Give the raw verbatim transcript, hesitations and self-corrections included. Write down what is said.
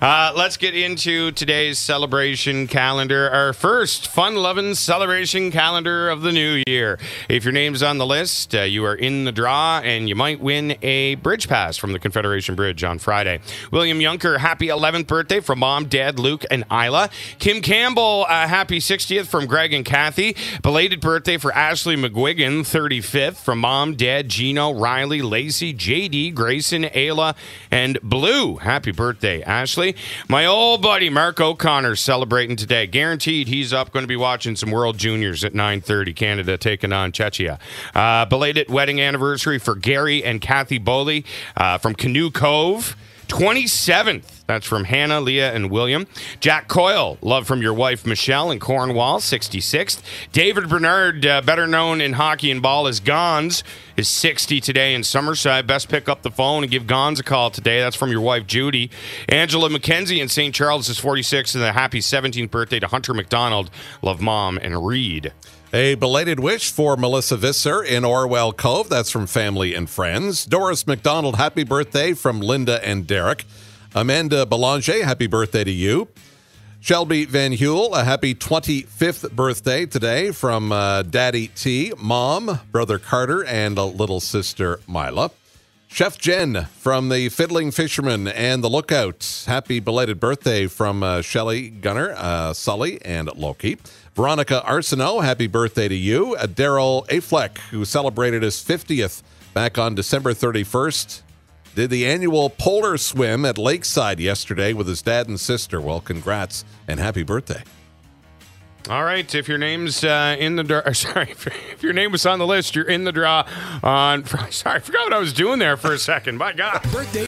Uh, let's get into today's celebration calendar, our first fun-loving celebration calendar of the new year. If your name's on the list, uh, you are in the draw, and you might win a bridge pass from the Confederation Bridge on Friday. William Yunker, happy eleventh birthday from Mom, Dad, Luke, and Isla. Kim Campbell, uh, happy sixtieth from Greg and Kathy. Belated birthday for Ashley McGuigan, thirty-fifth from Mom, Dad, Gino, Riley, Lacey, J D, Grayson, Ayla, and Blue. Happy birthday, Ashley. My old buddy Mark O'Connor celebrating today. Guaranteed he's up, going to be watching some World Juniors at nine thirty. Canada taking on Czechia. Uh, belated wedding anniversary for Gary and Kathy Boley uh, from Canoe Cove. twenty-seventh. That's from Hannah, Leah, and William. Jack Coyle, love from your wife, Michelle, in Cornwall, sixty-sixth. David Bernard, uh, better known in hockey and ball as Gons, is sixty today in Summerside. Best pick up the phone and give Gons a call today. That's from your wife, Judy. Angela McKenzie in Saint Charles is forty-six, and a happy seventeenth birthday to Hunter McDonald, love Mom, and Reed. A belated wish for Melissa Visser in Orwell Cove. That's from family and friends. Doris McDonald, happy birthday from Linda and Derek. Amanda Belanger, happy birthday to you. Shelby Van Huel, a happy twenty-fifth birthday today from uh, Daddy T, Mom, Brother Carter, and a little sister Mila. Chef Jen from the Fiddling Fisherman and the Lookout. Happy belated birthday from uh, Shelley Gunner, uh, Sully, and Loki. Veronica Arsenault, happy birthday to you. Uh, Daryl Afleck, who celebrated his fiftieth back on December thirty-first, did the annual polar swim at Lakeside yesterday with his dad and sister. Well, congrats and happy birthday. All right, if your name's uh, in the draw, sorry, if your name was on the list, you're in the draw on, sorry, I forgot what I was doing there for a second. My God. Birthday.